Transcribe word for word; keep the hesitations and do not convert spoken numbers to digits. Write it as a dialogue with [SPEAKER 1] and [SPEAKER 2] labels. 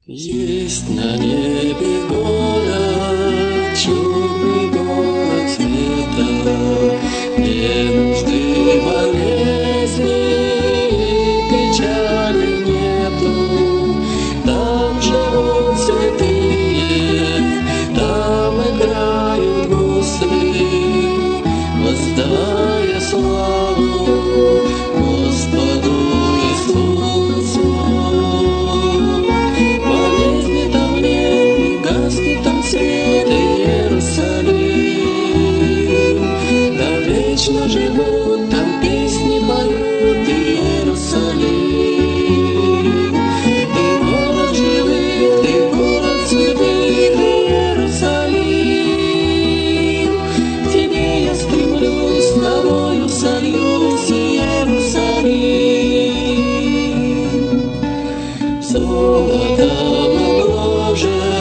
[SPEAKER 1] Есть на небе город, чудный город света, где нужды, болезни и печали нету. Там живут святые, там играют гусли, воздавая славу Господу Иисусу. Болезни там нет, не гаснет там свет, Иерусалим. Там вечно живут, там песни поют, Иерусалим. Ты город живых, ты город святых, Иерусалим. К тебе я стремлюсь, с тобою сольюсь, Иерусалим. Золотом обложен